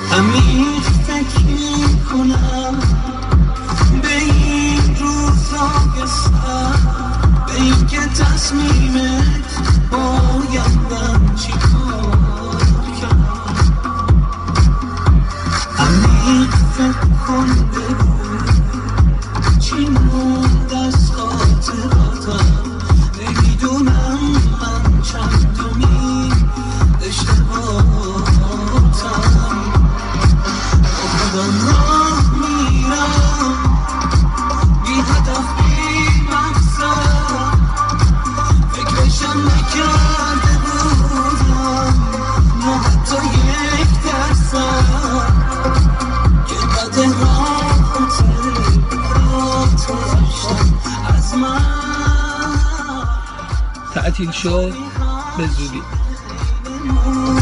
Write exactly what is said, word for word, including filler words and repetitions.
عمیق فکر میکنم به این روزای سر، به این که تصمیمت بایدم چی کار کرد. عمیق فکر کن بگو چی موند از خاطراتم. نمیدونم من چندمی اشتباهاتم. خودم راه میرم بی هدف بی مقصد، فکرشم نکرده بودم نه حتی یک درصد که بده راه خاطرات داشتم از من. تعطیل شد به زودی.